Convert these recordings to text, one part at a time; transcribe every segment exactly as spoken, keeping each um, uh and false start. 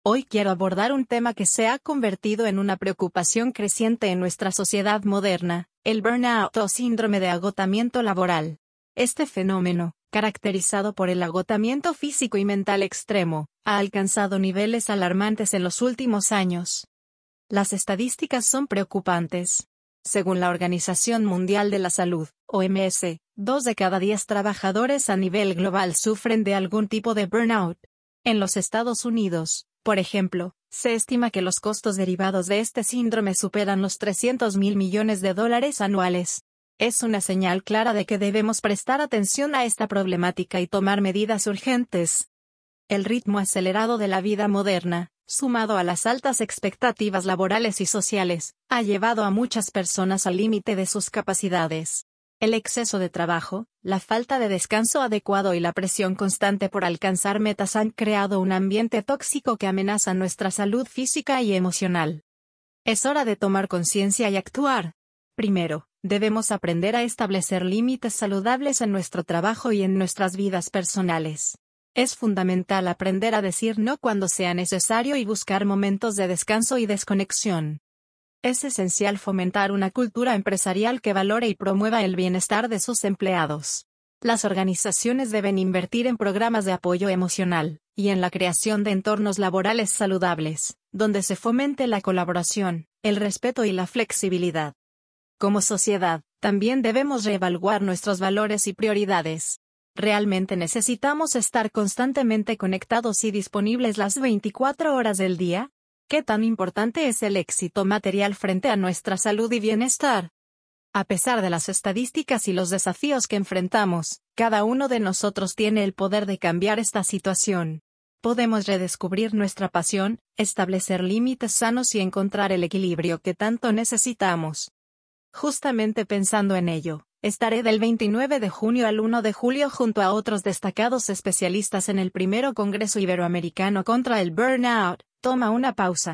Hoy quiero abordar un tema que se ha convertido en una preocupación creciente en nuestra sociedad moderna, el burnout o síndrome de agotamiento laboral. Este fenómeno, caracterizado por el agotamiento físico y mental extremo, ha alcanzado niveles alarmantes en los últimos años. Las estadísticas son preocupantes. Según la Organización Mundial de la Salud, O M S, dos de cada diez trabajadores a nivel global sufren de algún tipo de burnout. En los Estados Unidos, por ejemplo, se estima que los costos derivados de este síndrome superan los trescientos mil millones de dólares anuales. Es una señal clara de que debemos prestar atención a esta problemática y tomar medidas urgentes. El ritmo acelerado de la vida moderna, sumado a las altas expectativas laborales y sociales, ha llevado a muchas personas al límite de sus capacidades. El exceso de trabajo, la falta de descanso adecuado y la presión constante por alcanzar metas han creado un ambiente tóxico que amenaza nuestra salud física y emocional. Es hora de tomar conciencia y actuar. Primero, debemos aprender a establecer límites saludables en nuestro trabajo y en nuestras vidas personales. Es fundamental aprender a decir no cuando sea necesario y buscar momentos de descanso y desconexión. Es esencial fomentar una cultura empresarial que valore y promueva el bienestar de sus empleados. Las organizaciones deben invertir en programas de apoyo emocional, y en la creación de entornos laborales saludables, donde se fomente la colaboración, el respeto y la flexibilidad. Como sociedad, también debemos reevaluar nuestros valores y prioridades. ¿Realmente necesitamos estar constantemente conectados y disponibles las veinticuatro horas del día? ¿Qué tan importante es el éxito material frente a nuestra salud y bienestar? A pesar de las estadísticas y los desafíos que enfrentamos, cada uno de nosotros tiene el poder de cambiar esta situación. Podemos redescubrir nuestra pasión, establecer límites sanos y encontrar el equilibrio que tanto necesitamos. Justamente pensando en ello, estaré del veintinueve de junio al uno de julio junto a otros destacados especialistas en el primero Congreso Iberoamericano contra el Burnout. Toma una pausa.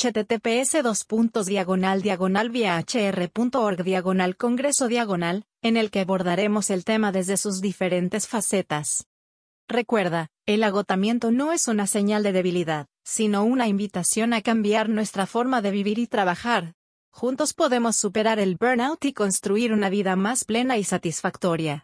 https dos puntos diagonal diagonal viahr.org diagonal congreso diagonal, en el que abordaremos el tema desde sus diferentes facetas. Recuerda, el agotamiento no es una señal de debilidad, sino una invitación a cambiar nuestra forma de vivir y trabajar. Juntos podemos superar el burnout y construir una vida más plena y satisfactoria.